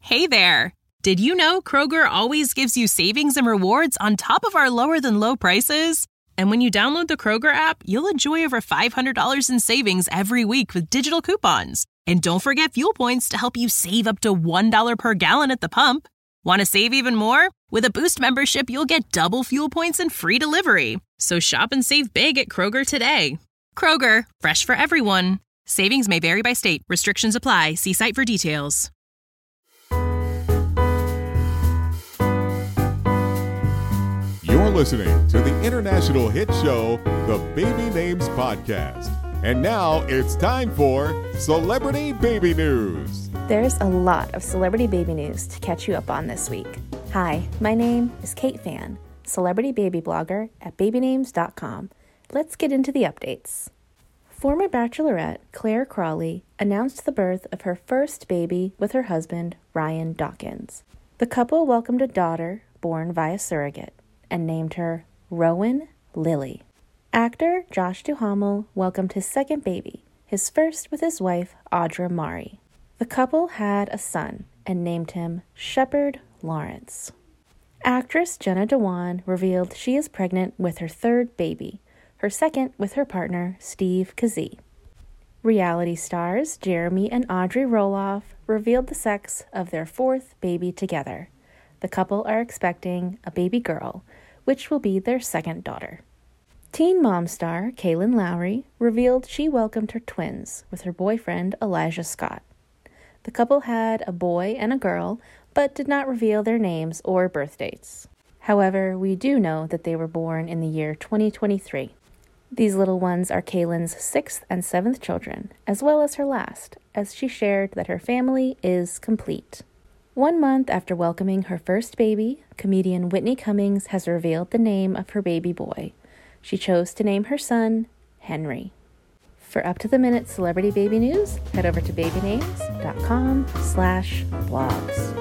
Hey there! Did you know Kroger always gives you savings and rewards on top of our lower-than-low prices? And when you download the Kroger app, you'll enjoy over $500 in savings every week with digital coupons. And don't forget fuel points to help you save up to $1 per gallon at the pump. Want to save even more? With a Boost membership, you'll get double fuel points and free delivery. So shop and save big at Kroger today. Kroger, fresh for everyone. Savings may vary by state. Restrictions apply. See site for details. You're listening to the international hit show, The Baby Names Podcast. And now it's time for Celebrity Baby News. There's a lot of celebrity baby news to catch you up on this week. Hi, my name is Kate Fan, celebrity baby blogger at babynames.com. Let's get into the updates. Former Bachelorette Claire Crawley announced the birth of her first baby with her husband, Ryan Dawkins. The couple welcomed a daughter born via surrogate and named her Rowan Lily. Actor Josh Duhamel welcomed his second baby, his first with his wife, Audra Mari. The couple had a son and named him Shepard Lawrence. Actress Jenna Dewan revealed she is pregnant with her third baby, her second with her partner, Steve Kazee. Reality stars Jeremy and Audrey Roloff revealed the sex of their fourth baby together. The couple are expecting a baby girl, which will be their second daughter. Teen Mom star Kaylin Lowry revealed she welcomed her twins with her boyfriend Elijah Scott. The couple had a boy and a girl, but did not reveal their names or birth dates. However, we do know that they were born in the year 2023. These little ones are Kaylin's 6th and 7th children, as well as her last, as she shared that her family is complete. 1 month after welcoming her first baby, comedian Whitney Cummings has revealed the name of her baby boy. She chose to name her son Henry. For up-to-the-minute celebrity baby news, head over to babynames.com/blogs.